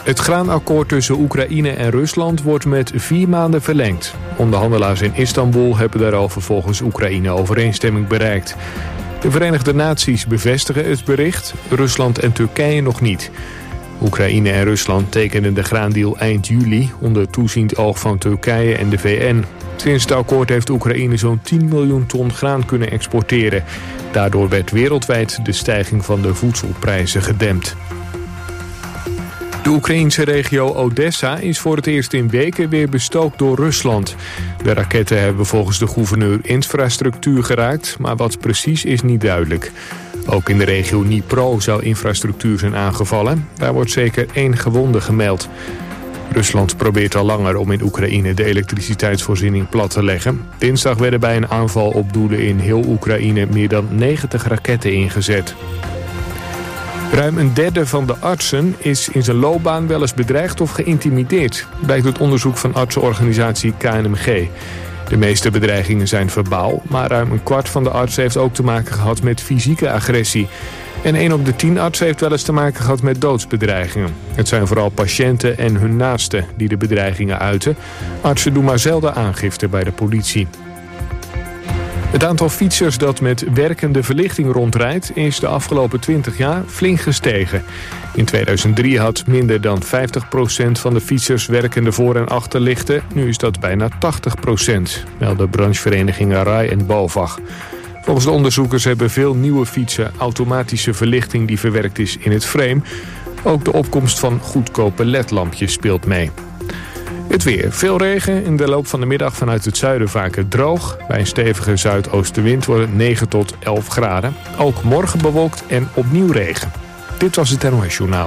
Het graanakkoord tussen Oekraïne en Rusland wordt met 4 maanden verlengd. Onderhandelaars in Istanbul hebben daarover volgens Oekraïne overeenstemming bereikt. De Verenigde Naties bevestigen het bericht, Rusland en Turkije nog niet. Oekraïne en Rusland tekenden de graandeal eind juli onder toeziend oog van Turkije en de VN. Sinds het akkoord heeft Oekraïne zo'n 10 miljoen ton graan kunnen exporteren. Daardoor werd wereldwijd de stijging van de voedselprijzen gedempt. De Oekraïense regio Odessa is voor het eerst in weken weer bestookt door Rusland. De raketten hebben volgens de gouverneur infrastructuur geraakt, maar wat precies is niet duidelijk. Ook in de regio Dnipro zou infrastructuur zijn aangevallen. Daar wordt zeker 1 gewonde gemeld. Rusland probeert al langer om in Oekraïne de elektriciteitsvoorziening plat te leggen. Dinsdag werden bij een aanval op doelen in heel Oekraïne meer dan 90 raketten ingezet. Ruim een derde van de artsen is in zijn loopbaan wel eens bedreigd of geïntimideerd, blijkt uit onderzoek van artsenorganisatie KNMG. De meeste bedreigingen zijn verbaal, maar ruim een kwart van de artsen heeft ook te maken gehad met fysieke agressie. En 1 op de 10 artsen heeft wel eens te maken gehad met doodsbedreigingen. Het zijn vooral patiënten en hun naasten die de bedreigingen uiten. Artsen doen maar zelden aangifte bij de politie. Het aantal fietsers dat met werkende verlichting rondrijdt is de afgelopen 20 jaar flink gestegen. In 2003 had minder dan 50% van de fietsers werkende voor- en achterlichten. Nu is dat bijna 80%, melden brancheverenigingen RAI en BOVAG. Volgens de onderzoekers hebben veel nieuwe fietsen automatische verlichting die verwerkt is in het frame. Ook de opkomst van goedkope ledlampjes speelt mee. Het weer. Veel regen. In de loop van de middag vanuit het zuiden vaker droog. Bij een stevige zuidoostenwind wordt het 9 tot 11 graden. Ook morgen bewolkt en opnieuw regen. Dit was het NOS Journaal.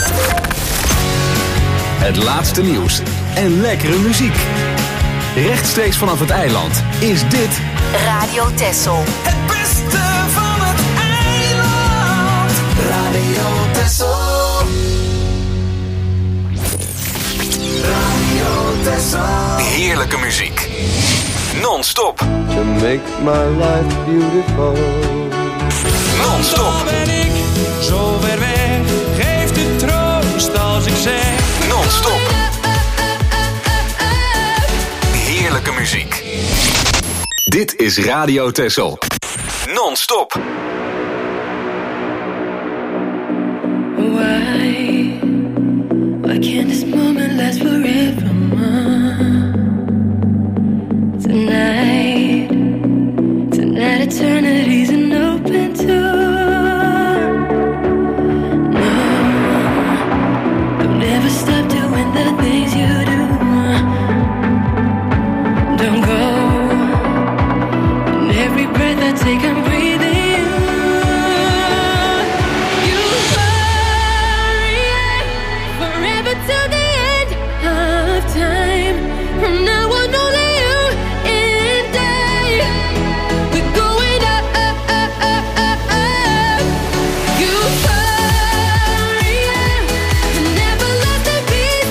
Het laatste nieuws en lekkere muziek. Rechtstreeks vanaf het eiland is dit Radio Texel. Het beste van het eiland. Radio Texel. Radio Texel. heerlijke muziek. Non-stop. To make my life beautiful. Non-stop. Ben ik zo ver weg, geeft het troost als ik zeg. Non-stop. Heerlijke muziek. Dit is Radio Texel. Non-stop. Why can't this moment last forever? Tonight eternity's an open door. No, don't ever stop doing the things you do. Don't go. In every breath I take, I'm breathing. Till the end of time. From now on, only you and I. We're going up, up, up, up, up, up. Euphoria, never lost the beat.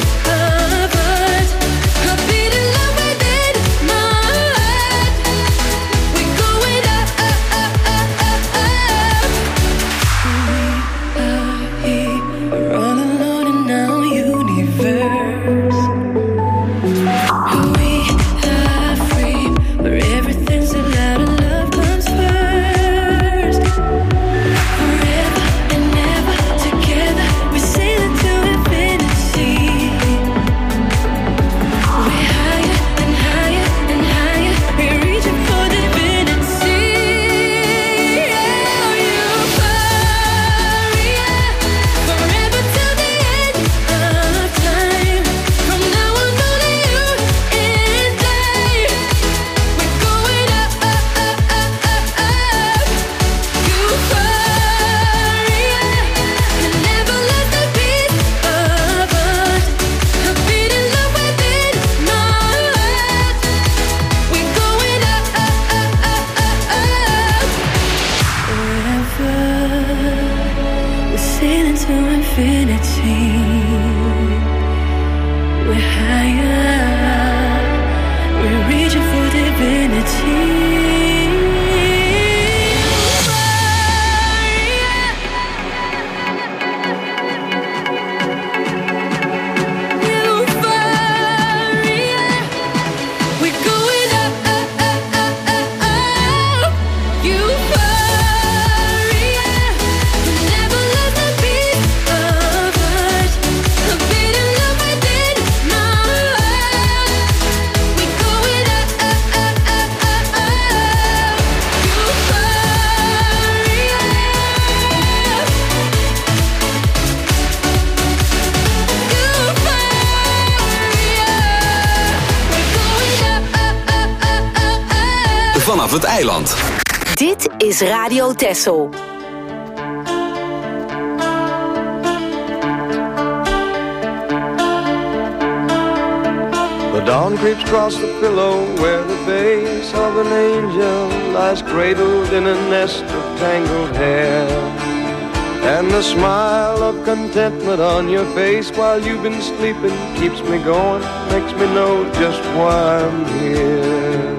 vanaf het eiland. Dit is Radio Texel. The dawn creeps across the pillow where the face of an angel lies cradled in a nest of tangled hair. And the smile of contentment on your face while you've been sleeping keeps me going, makes me know just why I'm here.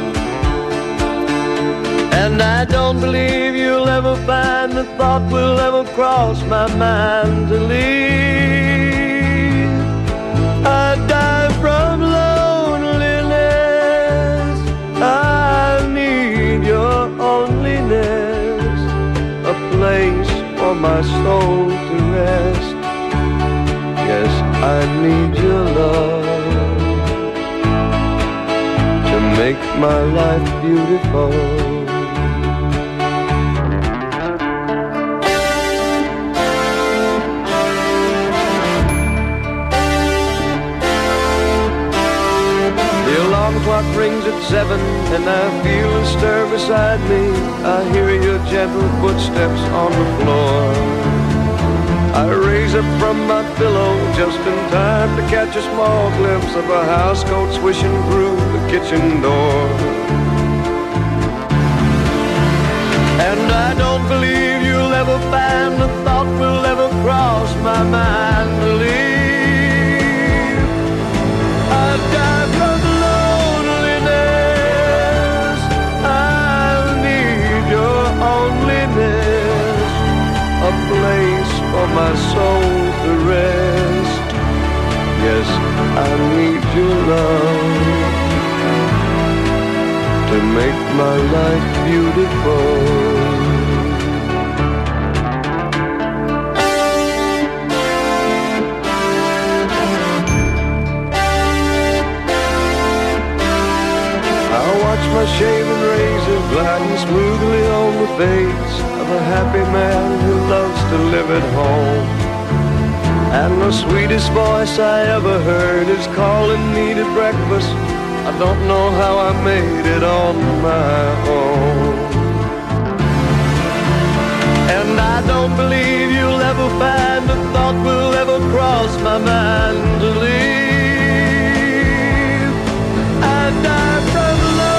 And I don't believe you'll ever find the thought will ever cross my mind to leave. I die from loneliness, I need your loneliness, a place for my soul to rest. Yes, I need your love to make my life beautiful. The alarm clock rings at 7 and I feel a stir beside me. I hear your gentle footsteps on the floor. I raise up from my pillow just in time to catch a small glimpse of a housecoat swishing through the kitchen door. And I don't believe you'll ever find the thought will ever cross my mind to leave. I die from loneliness, I need your loneliness, a place for my soul to rest. Yes, I need your love to make my life beautiful. Watch my shaven razor gliding smoothly on the face of a happy man who loves to live at home. And the sweetest voice I ever heard is calling me to breakfast. I don't know how I made it on my own. And I don't believe you'll ever find a thought will ever cross my mind to leave. I die from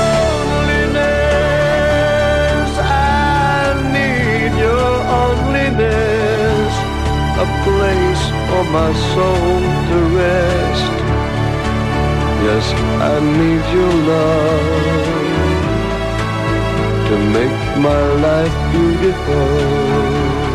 a place for my soul to rest. Yes, I need your love to make my life beautiful.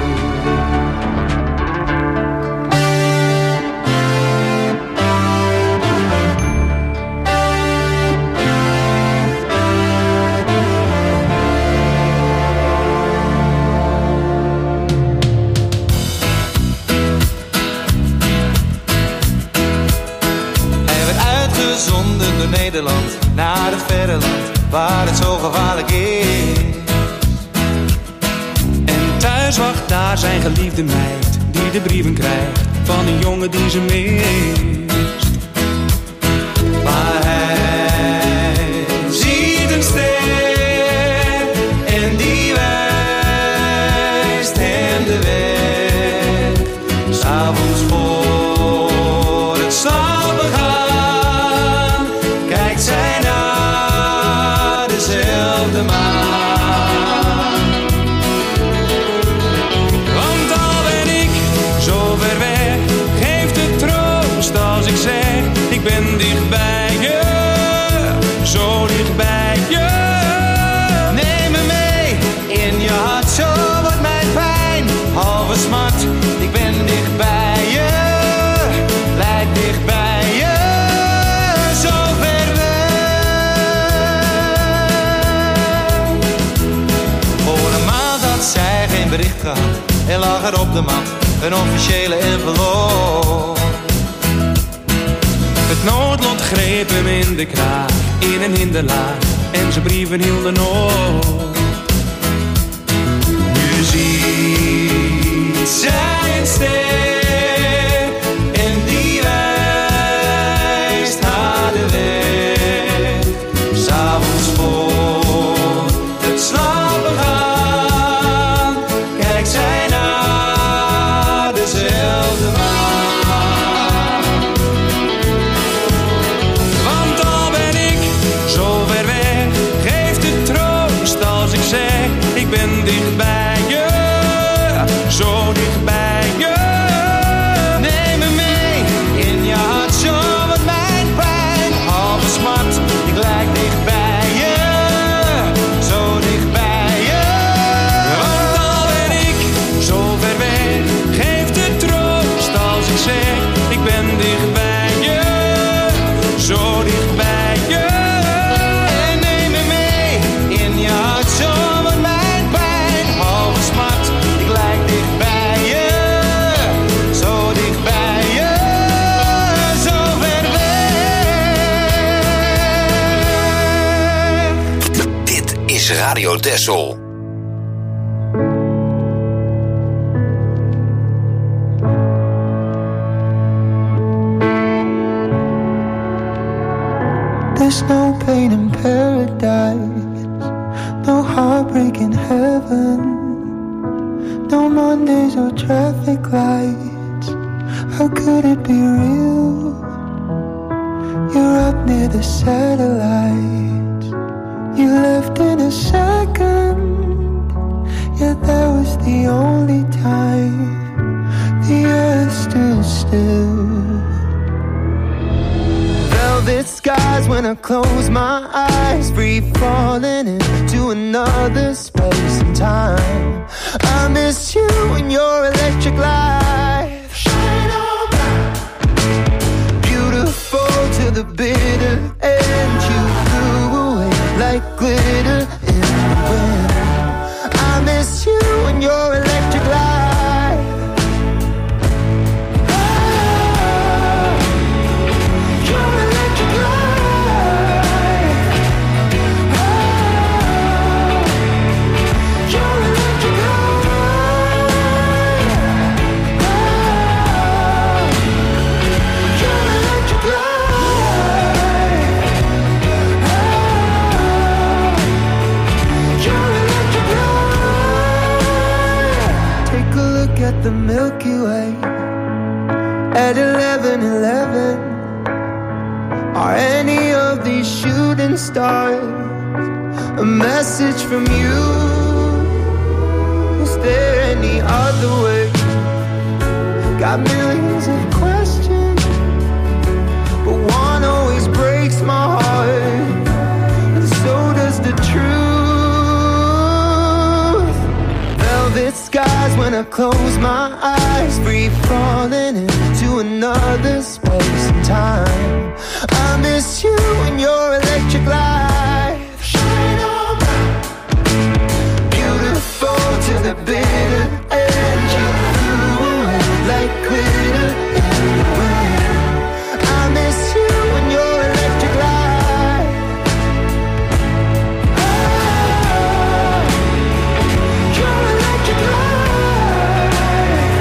Nederland, naar het verre land, waar het zo gevaarlijk is. En thuis wacht daar zijn geliefde meid, die de brieven krijgt van een jongen die ze mist. Maar hij ziet een ster en die wijst hem de weg. 'S Avonds voor het slapen gaan zij naar dezelfde maan. Want al ben ik zo ver weg, geeft het troost als ik zeg, ik ben dicht bij je, zo dicht bij je. Neem me mee in je hart, zo wordt mijn pijn halve smart. Ik ben dicht bij je, blijf dicht bij je. Zij geen bericht gehad en lag er op de mat een officiële envelop. Het noodlot greep hem in de kraag, in een hinderlaag en zijn brieven hielden op. Nu ziet zij een ster en die wijst haar de weg. 's Avonds voor weg. Ik ben dicht bij je, zo dicht bij je. En neem me mee in je hart, zomer mijn pijn, halve smart. Ik lijk dicht bij je, zo dicht bij je, zo ver weg. Dit is Radio Texel. There's no pain in paradise, no heartbreak in heaven, no Mondays or traffic lights. How could it be real? You're up near the satellites. You left in a second, yet that was the only time the earth stood still. Velvet skies when I close my eyes, free falling into another space and time. I miss you and your electric light. Shine on bright, beautiful to the bitter end. You flew away like glitter in the wind. I miss you and your electric light. At the Milky Way at 11:11. Are any of these shooting stars a message from you? Is there any other way? Got millions of questions, but one always breaks my heart, and so does the truth. Velvet skies when I close my eyes, free falling into another space and time. I miss you and your electric light. Shine on bright, beautiful to the bitter end. You flew away like glitter in the wind. I miss you and your electric light. Your electric light.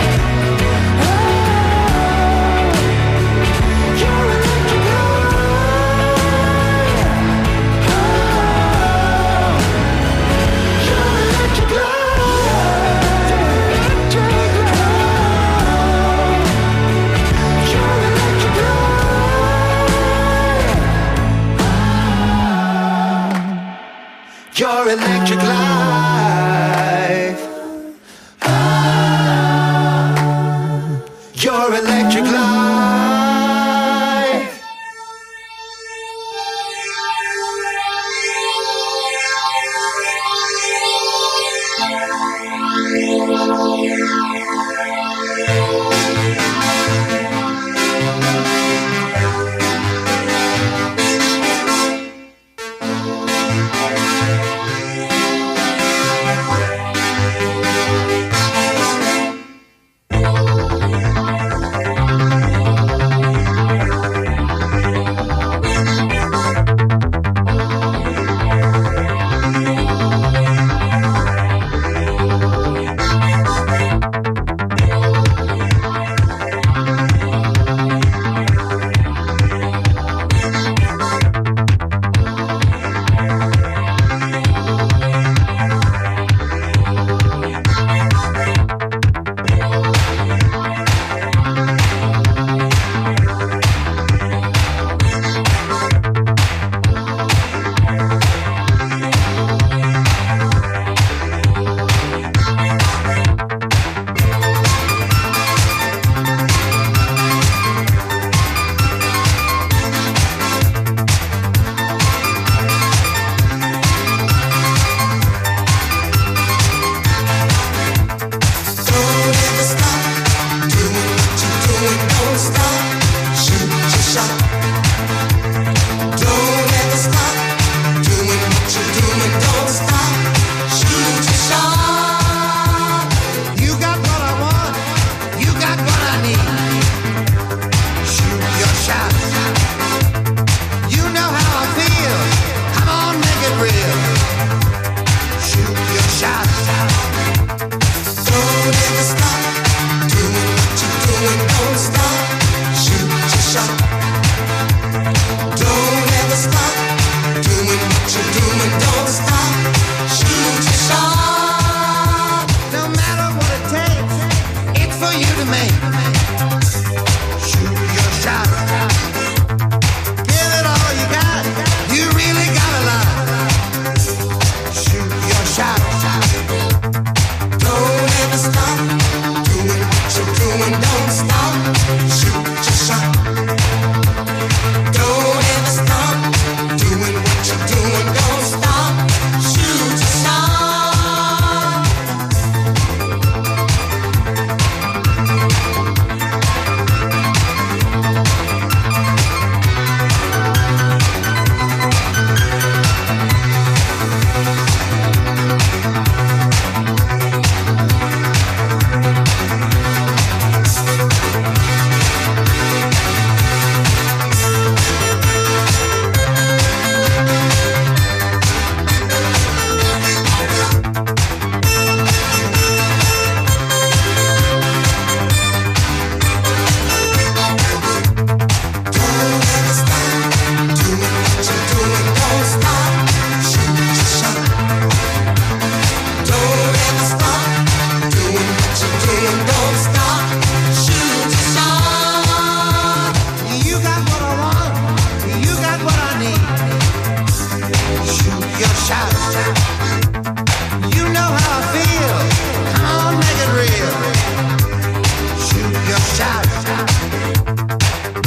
Your electric light. Your electric light. Your electric light. Your electric life. Your electric life.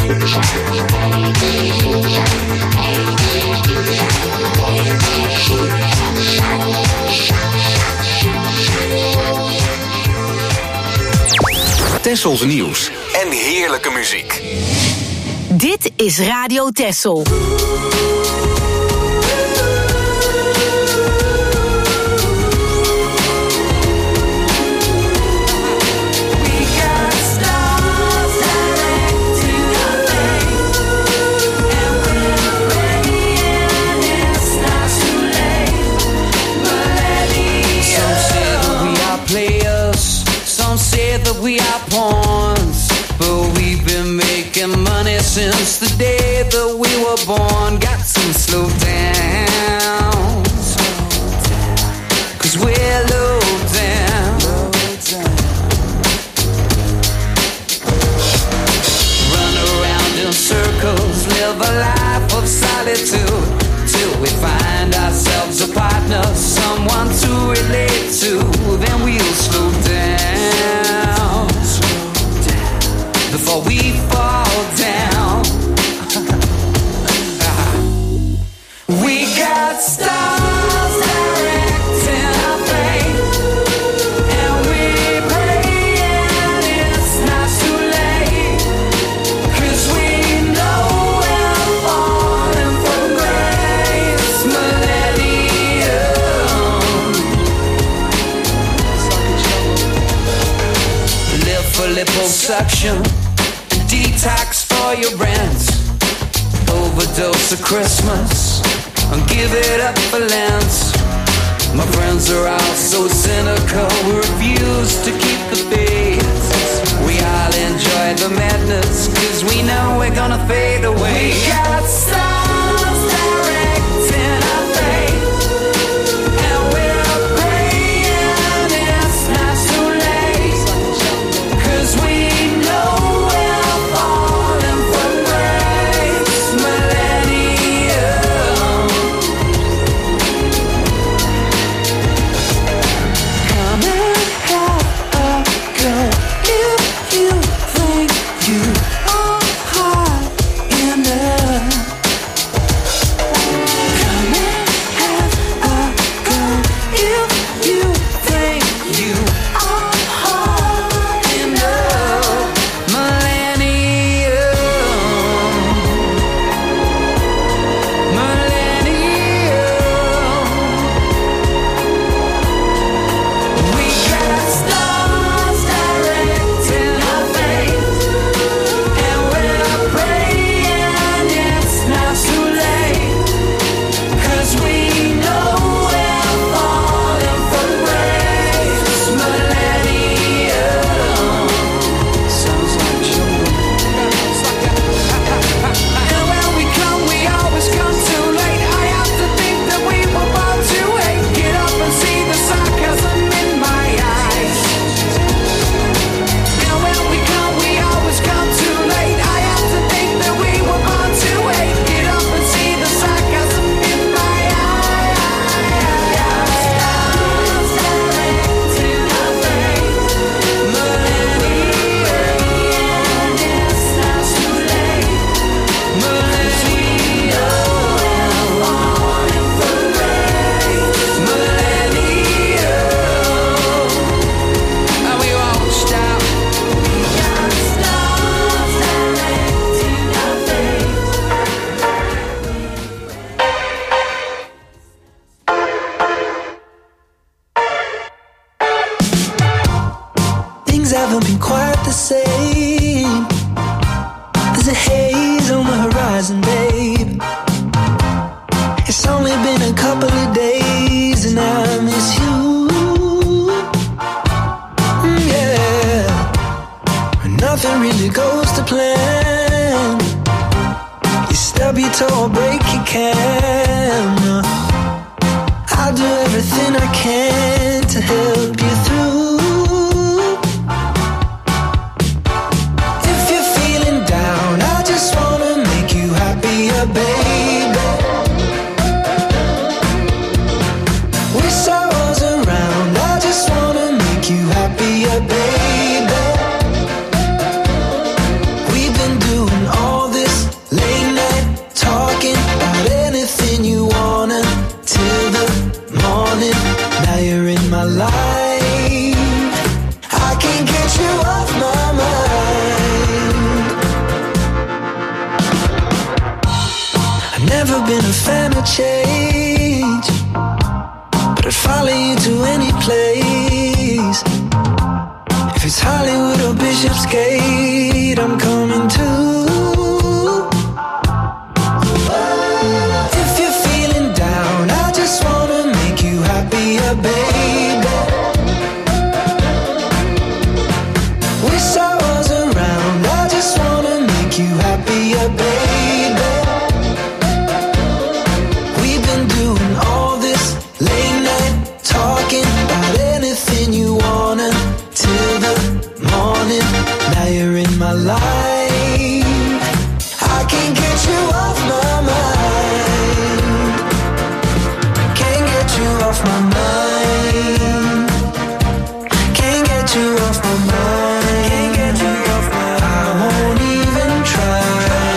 Tessels nieuws en heerlijke muziek. Dit is Radio Tessel. That we are pawns, but we've been making money since the day that we were born. Got some slow down, 'cause we're low down. Run around in circles, live a life of solitude, till we find ourselves a partner, someone to relate to. Then we'll slow down before we fall down. We got stars directing our fate, and we pray and it's not too late, 'cause we know we're falling from grace. Millennium, live for liposuction, detox for your rent, overdose of Christmas, and give it up for Lent. My friends are all so cynical, we refuse to keep the faith. We all enjoy the madness, 'cause we know we're gonna fade away. We got stars directing our fate, and we're praying it's not too late, 'cause we know we're falling from grace. Millennium, come and have a go if you think you are hot enough. Come and have a go if you think you are hot enough. Millennium, we got stars directing our fate, and we're praying it's not too late, 'cause we know we're falling from grace. Millennium, sounds like jungle. And when we come, we always come too late. I have to think that we were born to hate. Get up and see the sarcasm in my eyes. And when we come, we always come too late. I have to think that we were born to hate. Get up and see the sarcasm in my eyes. Stars directing our fate. Millennium, it's not too late. Millennium, we're falling from grace. Millennium, and we won't stop. We got stars directing our fate. Things haven't been quite the same. There's a haze on the horizon, babe. It's only been a couple of days and I miss you. Yeah. Nothing really goes to plan. You stub your toe or break your can. I'll do everything I can to help you through. If you're feeling down, I just wanna make you happier, baby. Wish I was around, I just wanna make you happier, baby. We've been doing all never been a fan of change, but I'd follow you to any place. If it's Hollywood or Bishopsgate, I'm coming too. If you're feeling down, I just wanna make you happier, baby. Wish I was around, I just wanna make you happier, baby. We've been doing all this late night talking about anything you wanna till the morning. Now you're in my life, I can't get you off my mind. Can't get you off my mind. Can't get you off my mind. Can't get you off my mind. I won't even try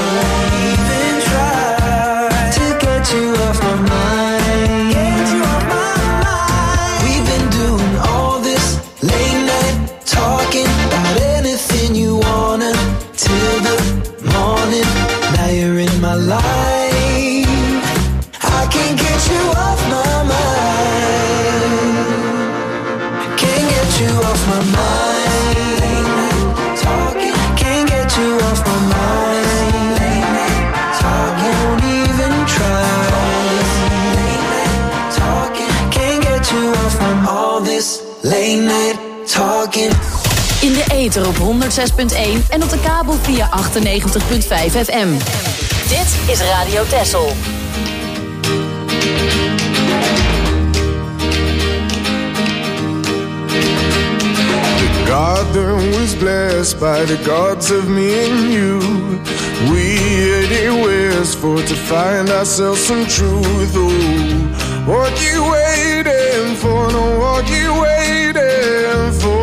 to get you off my mind. Get you off my mind. We've been doing all this late night talking about anything you wanna till the morning. Now you're in my life, I can't get you off my mind. Can't get you off my mind. Late night talking, can't get you off my mind. Late night talking, won't even try. Late night talking, can't get you off my mind. All this late night talking. In de ether op 106.1 en op de kabel via 98.5 FM. Dit is Radio Texel. The garden was blessed by the gods of me and you. We headed westward to find ourselves some truth. Oh, what you waiting for? No, what you waiting for?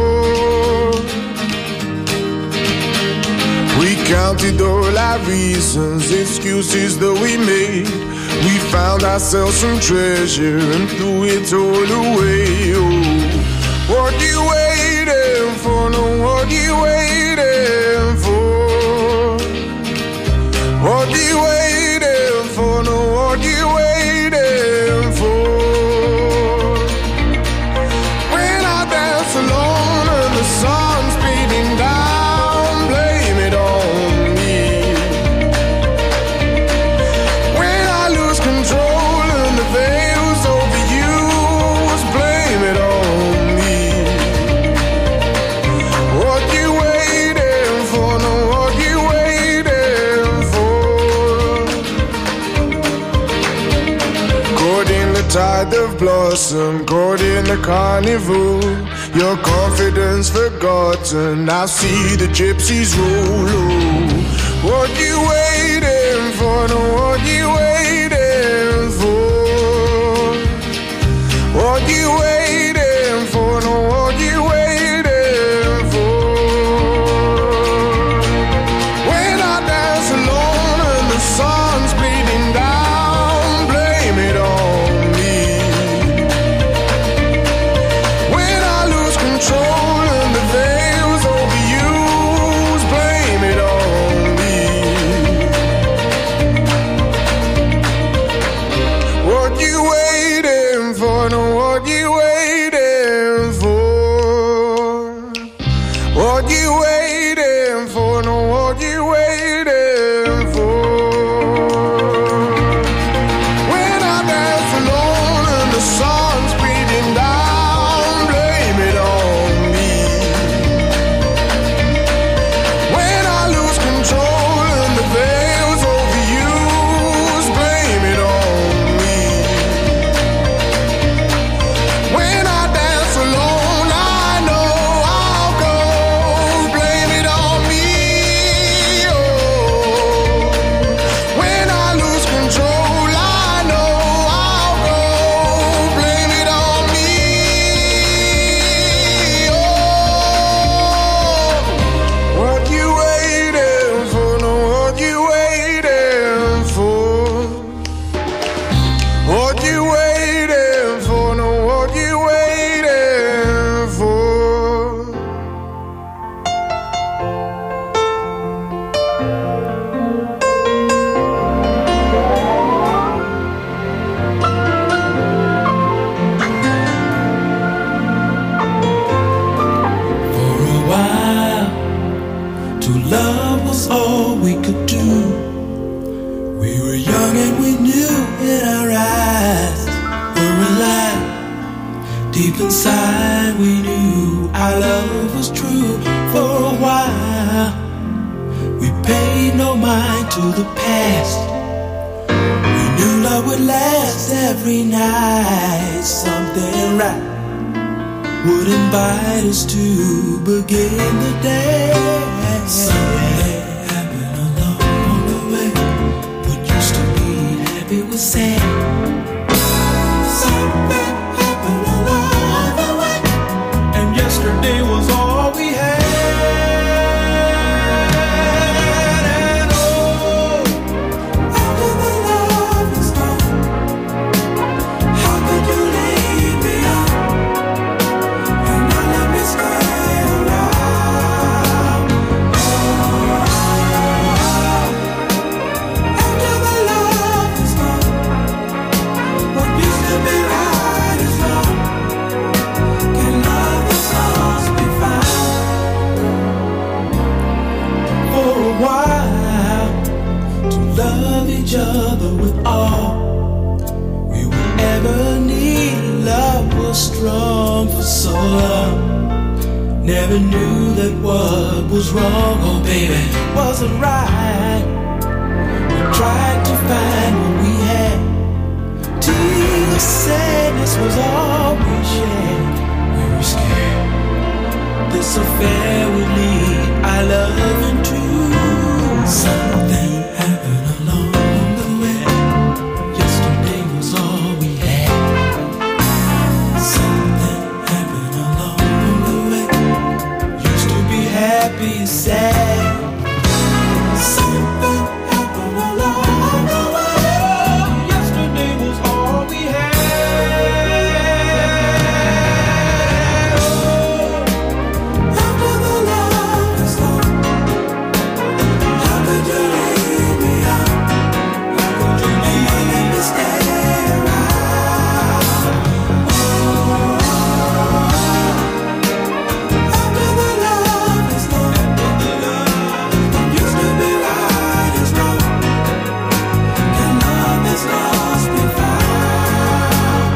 We counted all our reasons, excuses that we made. We found ourselves some treasure and threw it all away. Oh, what you waiting for? No, what you waiting for? What you waiting for? No, what you waiting for? When I dance alone and the sun's beating down, blame it on me. When I lose control and the veil's overused, blame it on me. What you waiting for? No, what you waiting for? Caught in the tide of blossom, caught in the carnival. Your confidence forgotten, I see the gypsies roll. Oh, what you waiting for? No, what you waiting for? What you waiting for? No, what you waiting for? When I dance alone and the sun's bleeding down, blame it on me. When I lose control and the veil's overused, blame it on me. were young and we knew in our eyes were alive. Deep inside we knew our love was true. For a while we paid no mind to the past. We knew love would last every night. Something right would invite us to begin the day. Something happened along the way. What used to be happy was sad. Something happened along the way, and yesterday was all we had. And oh, after the love is gone, how could you leave me on? And now let me stay around. After the love is gone, what used to be right is wrong. Can love that's lost be found? For a while, to love each other with all we would ever need. Love was strong for so long. Never knew that what was wrong, oh baby, wasn't right. We tried to find what we had. Tears of sadness was all we shared. We were scared this affair would lead our love into something happened along the way. Yesterday was all we had. Something happened along the way. Used to be happy, sad. Something happened along the way. Yesterday was all we had. Oh, after the love is gone, how could you leave me on? How could you leave me stay around? After the love is gone, what used to be right is wrong. Can love that's lost be found?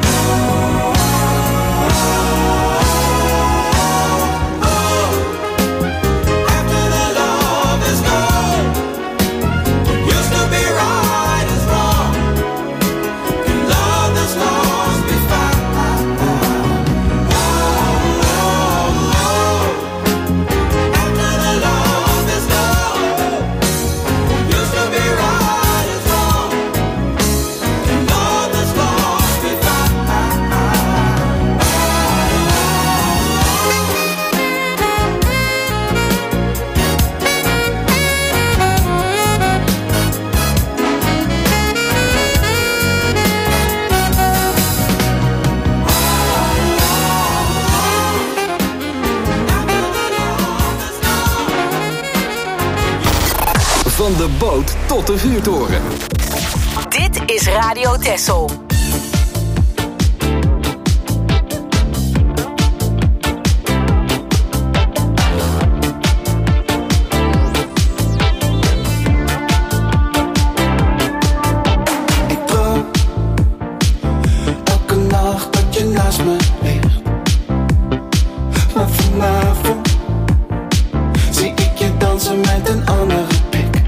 After the love is gone, what used to be right is wrong. Can love that's lost be found? After the love is gone, what used to be right is wrong. Can love that's lost be found? Van de boot tot de vuurtoren. Dit is Radio Texel. Ik droom elke nacht dat je naast me ligt. Maar vanavond zie ik je dansen met een andere pik.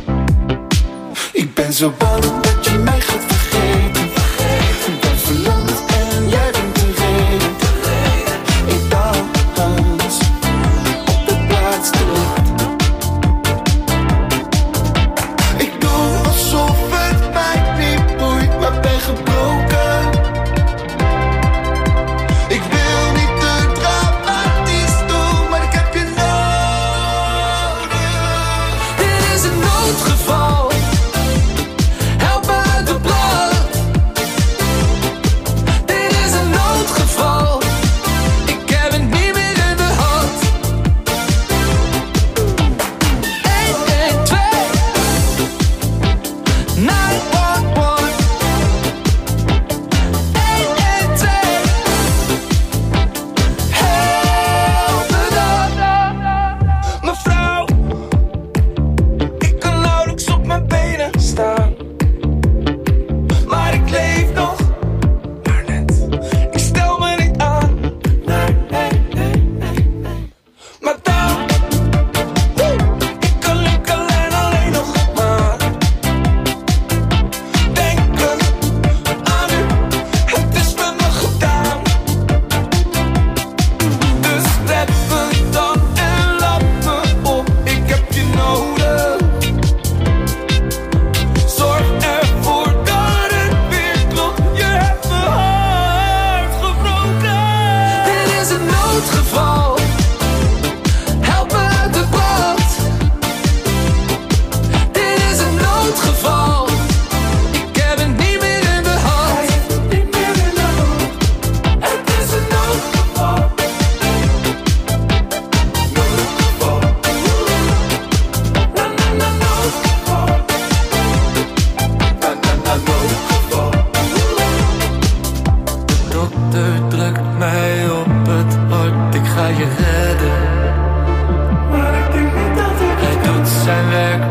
Ik ben zo bang dat je mij gaat vergeten. Ik ben verlamd en jij bent de reden. Ik dans op de plaats te licht. Ik doe alsof het mij niet boeit, maar ben gebroken. Ik wil niet te dramatisch doen, maar ik heb je nodig. Dit is een noodgeval. Help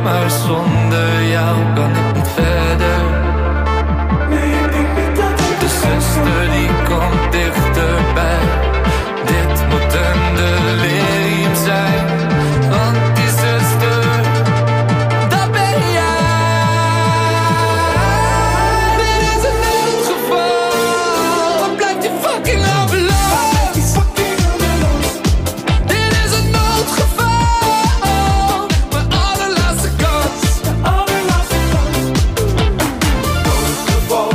maar zonder jou kan ik niet verder. De zuster die komt dichterbij. Dit moet een delirium zijn. Want die zuster, dat ben jij. Dit is een noodgeval. Wat blijft die fucking ambulant? Dit is een noodgeval. Mijn allerlaatste kans. Noodgeval.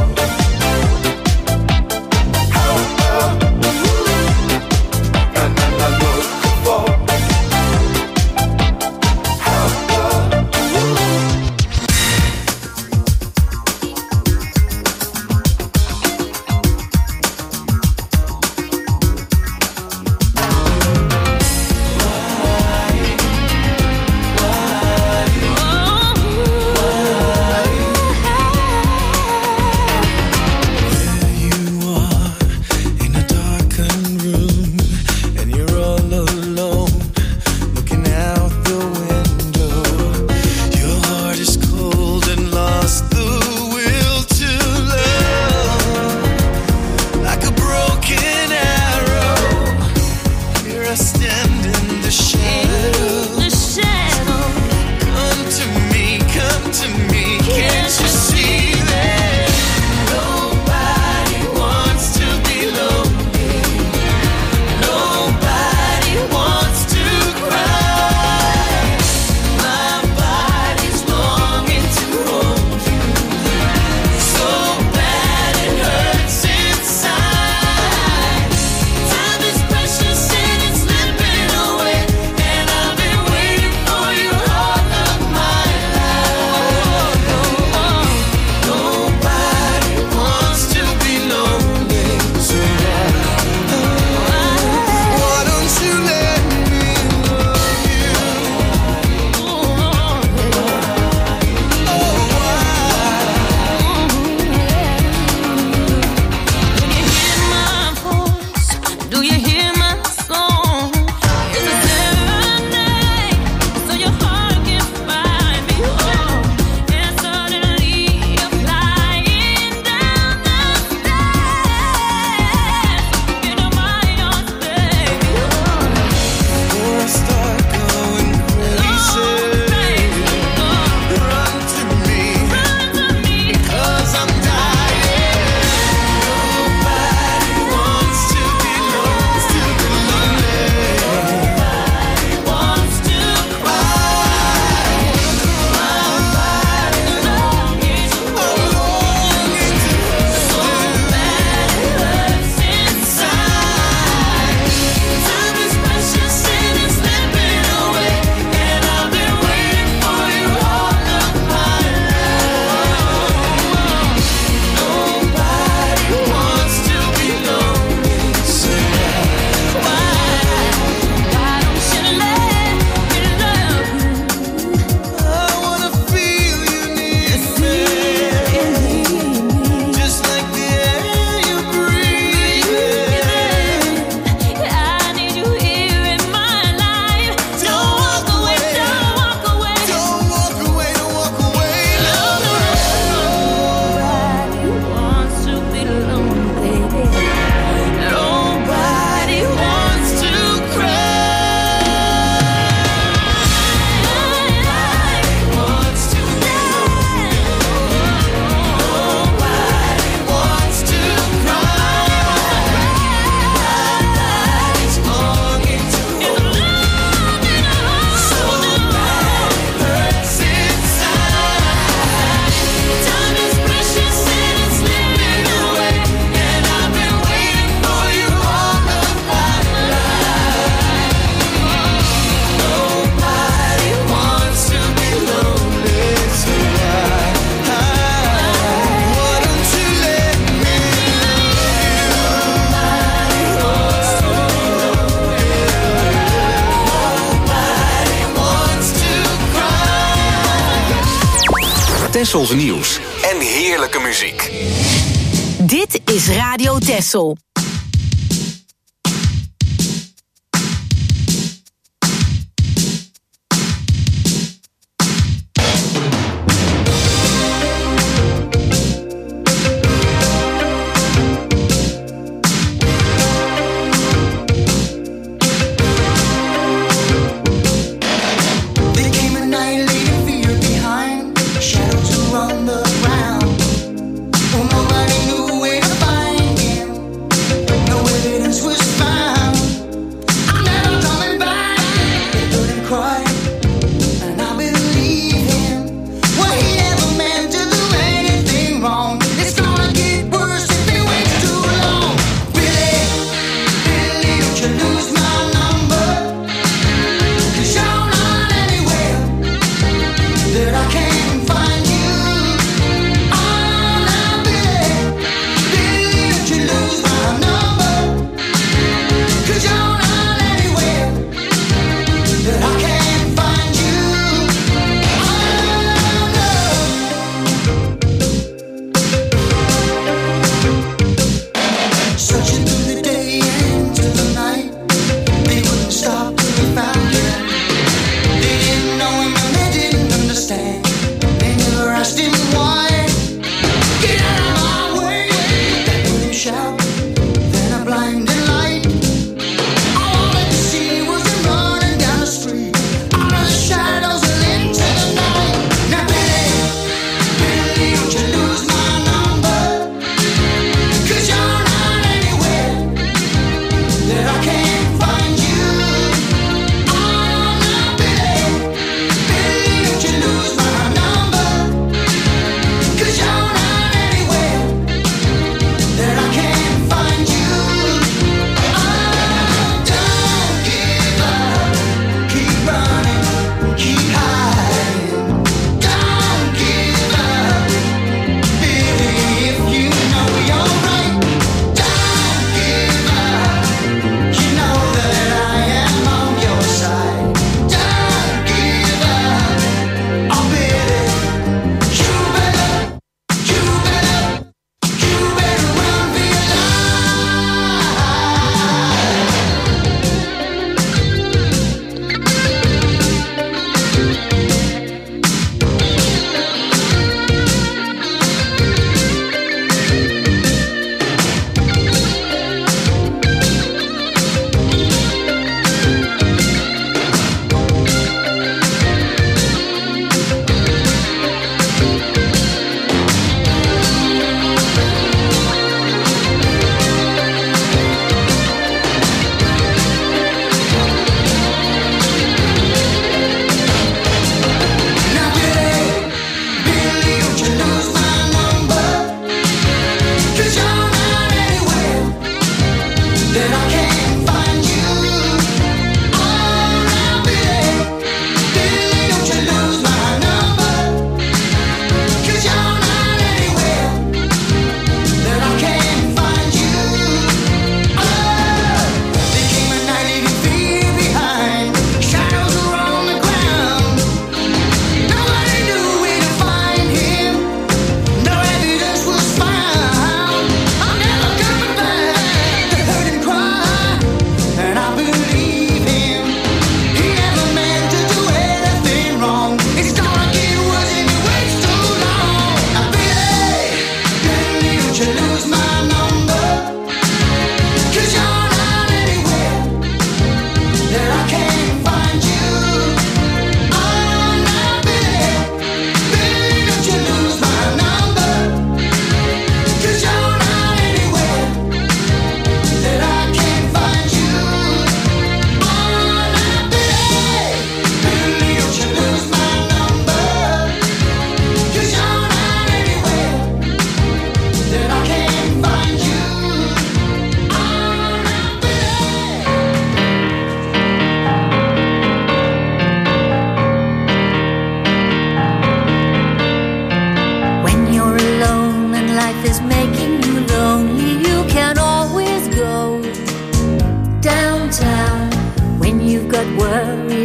Tessels nieuws en heerlijke muziek. Dit is Radio Tessel.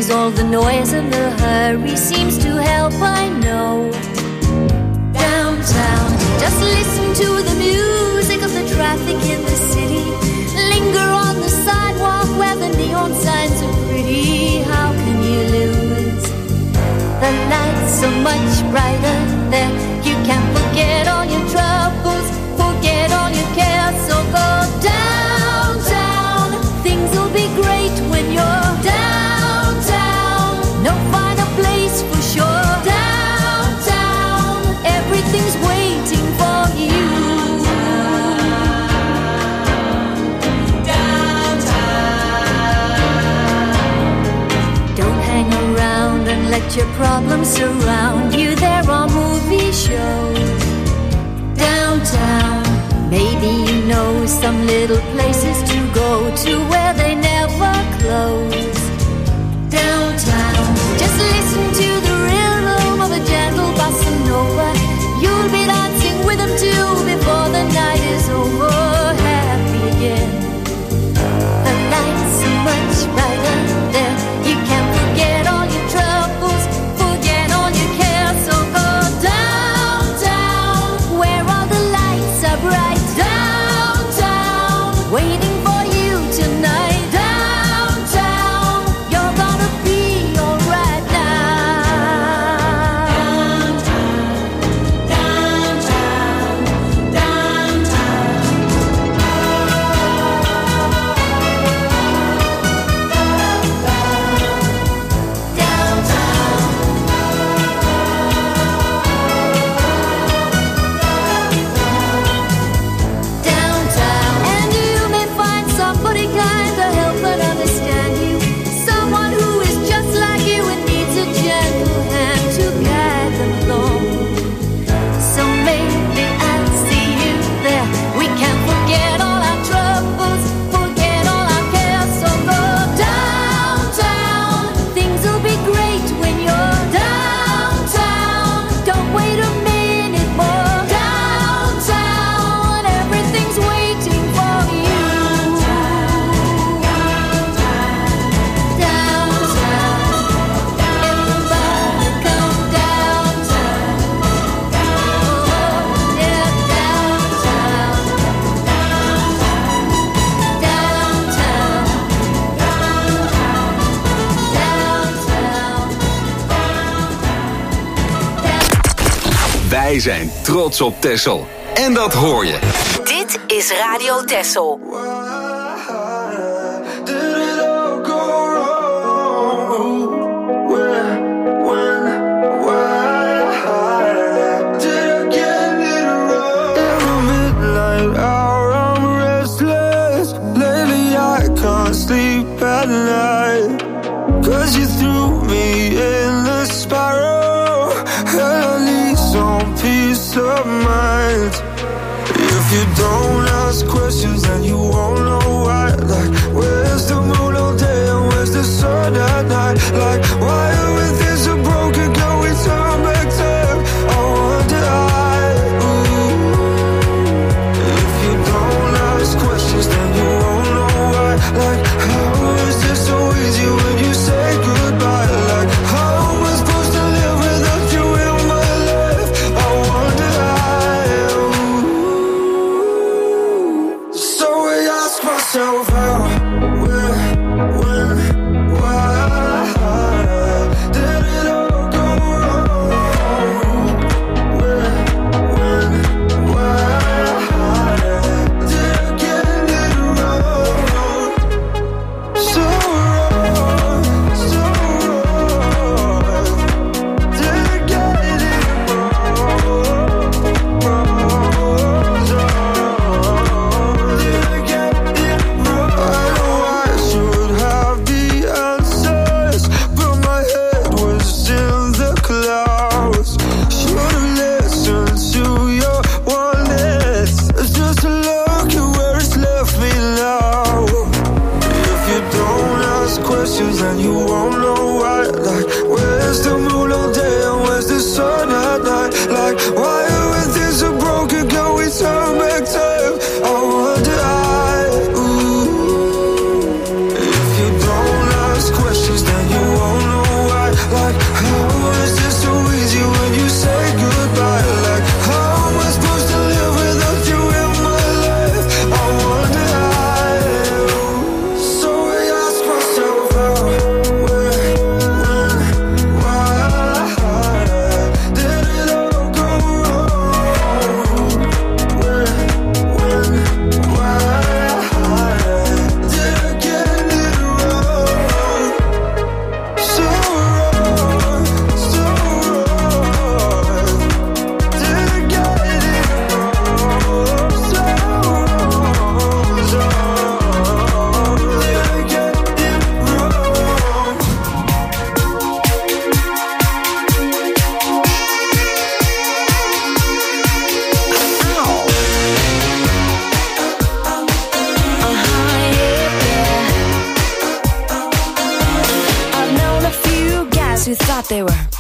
'cause all the noise and the hurry seems to help, I know. Downtown, just listen to the music of the traffic in the city. Linger on the sidewalk where the neon signs are pretty. How can you lose? The lights are much brighter there. You can forget all your troubles, forget all your cares. So go downtown. Things will be great when you're downtown. No finer place for sure. Downtown, everything's waiting for you. Let your problems surround you. There are movie shows downtown. Maybe you know some little places to go to where they never close. Downtown, just listen to the rhythm of a gentle bossa nova. You'll be dancing with them too before the night is over. Happy again. The lights are much brighter there. You can't forget all your troubles, forget all your cares. So go downtown, where all the lights are bright. Downtown, waiting for you tonight. Downtown, you're gonna be alright now. Downtown, downtown, downtown. And you may find somebody kind to help and understand you. Someone who is just like you and needs a gentle hand to guide them along. So maybe I'll see you there. We can forget all our troubles, forget all our cares. So go downtown. Things will be great when you're downtown. Don't wait a minute more. Downtown, everything's waiting for you. Downtown, everybody come downtown. Oh, yeah, downtown. Wij zijn trots op Texel. En dat hoor je. Dit is Radio Texel. Did it all go wrong? Why? Did I get it wrong? Every midnight hour I'm restless. Lately I can't sleep at night. 'Cause you threw me in the spiral. And I need some peace of mind. If you don't ask questions, then you won't know why. Like, where's the moon all day and where's the sun at night? Like, why are we this so broken? Can we turn back time? I wonder why. If you don't ask questions, then you won't know why. Like, how is this so easy when you say goodbye? Like, how am I supposed to live without you in my life? I wonder why. So I ask myself how, where, when, why did it all go wrong? Where, when, why did I get it wrong? So wrong, so wrong. Did I get it wrong? Did I get it wrong? I know I should have the answers, but my head was in the clouds. Should have listened to your warnings, just to look at where it's left me now. If you don't ask questions, then you won't know why. Like, where's the moon all day and where's the sun at night? Like, why are we this so broken? Can we turn back time? I wonder why. If you don't ask questions, then you won't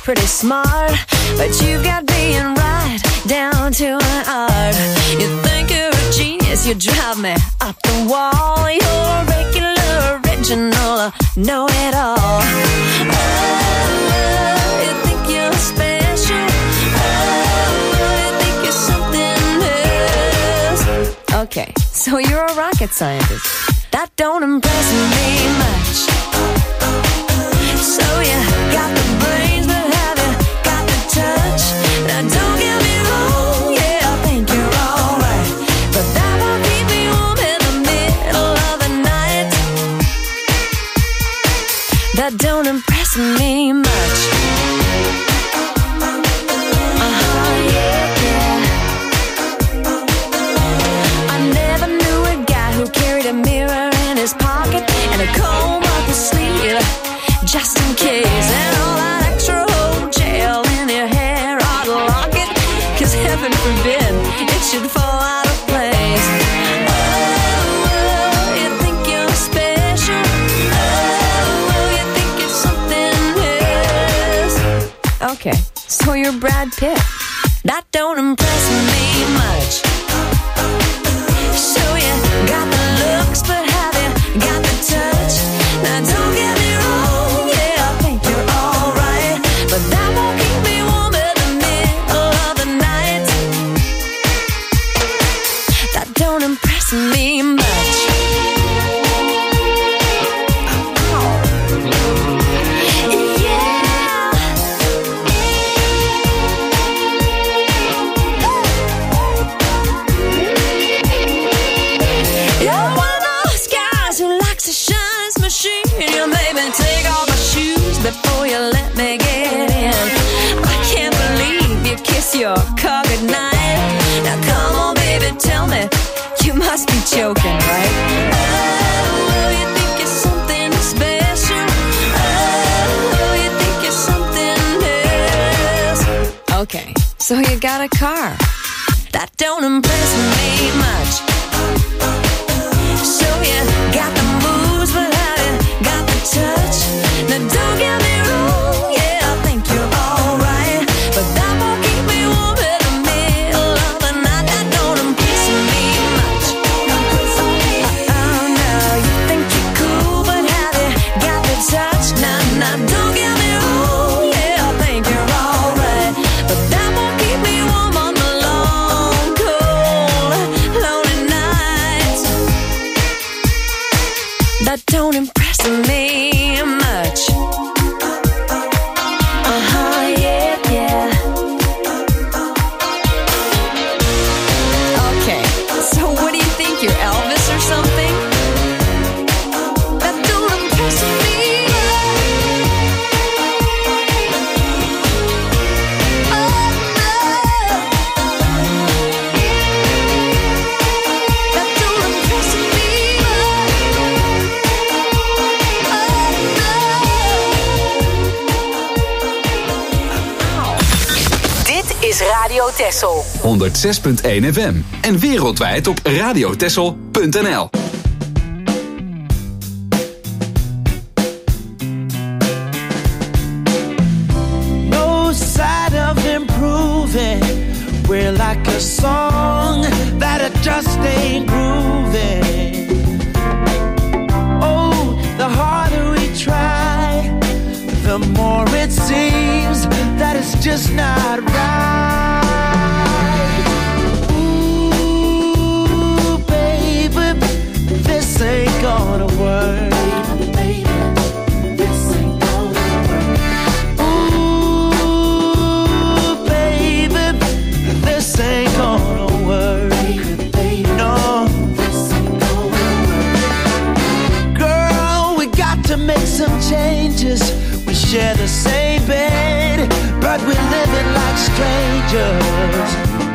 pretty smart, but you've got being right down to an art. You think you're a genius, you drive me up the wall. You're regular, original, know-it-all. Oh, you think you're special. Oh, you think you're something else. Okay, so you're a rocket scientist. That don't impress me much. So you got the brains, but have you got the touch? Now don't get me wrong, yeah, I think you're alright, but that won't keep me warm in the middle of the night. That don't impress me much. I never knew a guy who carried a mirror in his pocket and a comb up his sleeve, just in case. And all that extra old gel in your hair ought to lock it, 'cause heaven forbid it should fall out of place. Oh, you think you're special. Oh, you think you're something else. Okay, so you're Brad Pitt. That don't impress me much. So you got the looks, but have you got the touch? Now don't get me wrong, yeah, I think you're alright, but that won't keep me warm in the middle of the night. That don't impress me much. You're one of those guys who likes to shine his machine. You made me take off my shoes before you let me get in. I can't believe you kiss your car goodnight. Now come on, baby, tell me, you must be joking, right? Oh, you think you're something special. Oh, you think you're something else. Okay, so you got a car. That don't impress me much. So you got the moves, but have you got the touch? Now don't get me wrong, yeah, I think you're alright, but that won't keep me warm in the middle of the night. That don't impress me much. Oh no, you think you're cool, but have you got the touch? Now don't get me wrong, yeah, I think you're alright, but that won't keep me warm on the long, cold, lonely nights. That don't impress me much. Yeah, yeah. Okay, so what do you think, you're Elvis or something? That don't impress me. Oh no. That don't impress me. Dit is Radio Texel. 106.1 FM en wereldwijd op radiotexel.nl. No sign of improving. We're like a song that it just ain't grooving. Oh, the harder we try, the more it seems that it's just not right. Ooh, baby, this ain't gonna work. This ain't gonna work. Ooh, baby, this ain't gonna work. No, this ain't gonna work. Girl, we got to make some changes. We share the same bed, but we're living like strangers.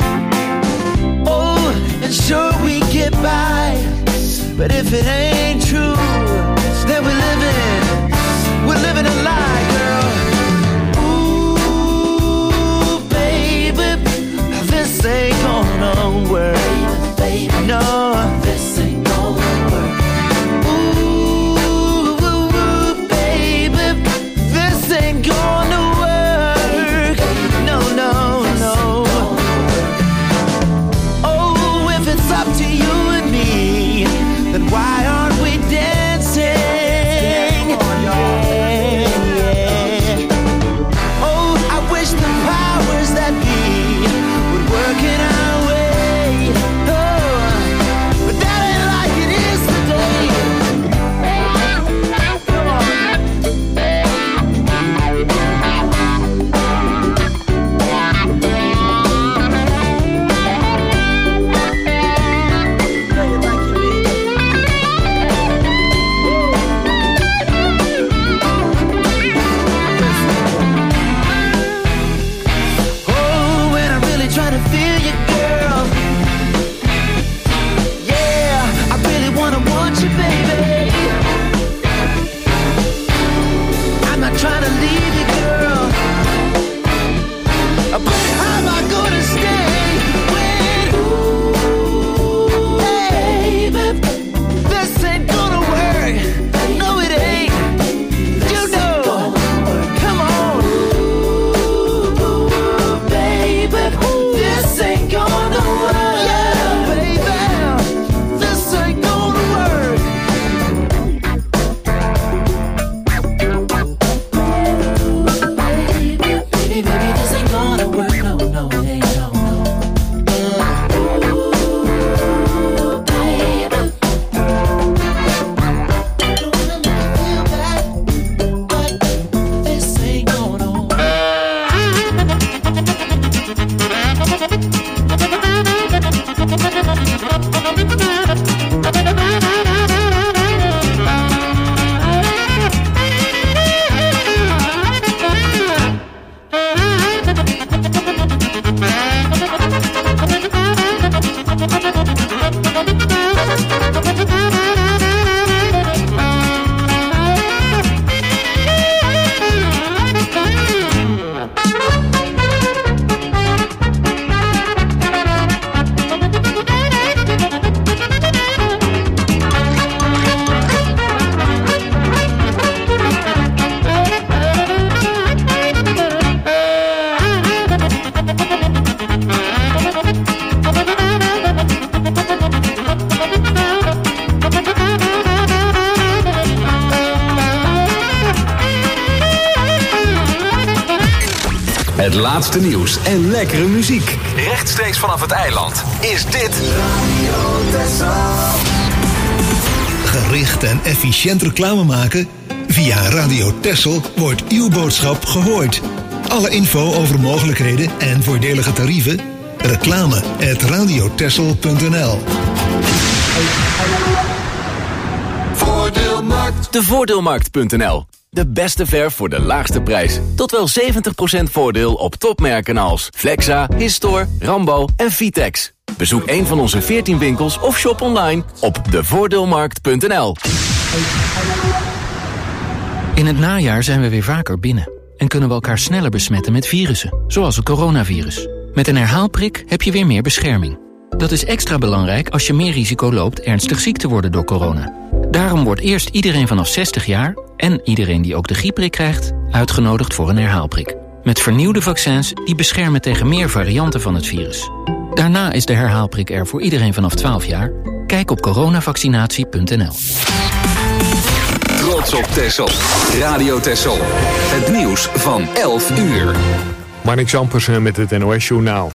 Oh, and sure we get by, but if it ain't true, then we're living a lie, girl. Ooh, baby, this ain't gonna work. No, this ain't gonna work. Ooh, baby, this ain't gonna work. trying to feel you, girl. Yeah, I really wanna want you, baby. I'm not trying to leave you, girl. But how am I gonna stay when, baby, this ain't gonna work. No, it ain't. You know, come on, baby, this ain't gonna work. Yeah, baby, this ain't gonna work. Baby, this ain't gonna work. No, no, it ain't. No, no. Baby, don't wanna make you feel bad, but this ain't gonna work. Het laatste nieuws en lekkere muziek. Rechtstreeks vanaf het eiland is dit Radio Texel. Gericht en efficiënt reclame maken? Via Radio Texel wordt uw boodschap gehoord. Alle info over mogelijkheden en voordelige tarieven? reclame@radiotexel.nl. Voordeelmarkt. De Voordeelmarkt.nl. De beste verf voor de laagste prijs. Tot wel 70% voordeel op topmerken als Flexa, Histor, Rambo en Vitex. Bezoek een van onze 14 winkels of shop online op devoordeelmarkt.nl. In het najaar zijn we weer vaker binnen en kunnen we elkaar sneller besmetten met virussen, zoals het coronavirus. Met een herhaalprik heb je weer meer bescherming. Dat is extra belangrijk als je meer risico loopt ernstig ziek te worden door corona. Daarom wordt eerst iedereen vanaf 60 jaar en iedereen die ook de griepprik krijgt uitgenodigd voor een herhaalprik. Met vernieuwde vaccins die beschermen tegen meer varianten van het virus. Daarna is de herhaalprik er voor iedereen vanaf 12 jaar. Kijk op coronavaccinatie.nl. Trots op Texel. Radio Texel. Het nieuws van 11 uur. Marnix Ampersen met het NOS-journaal.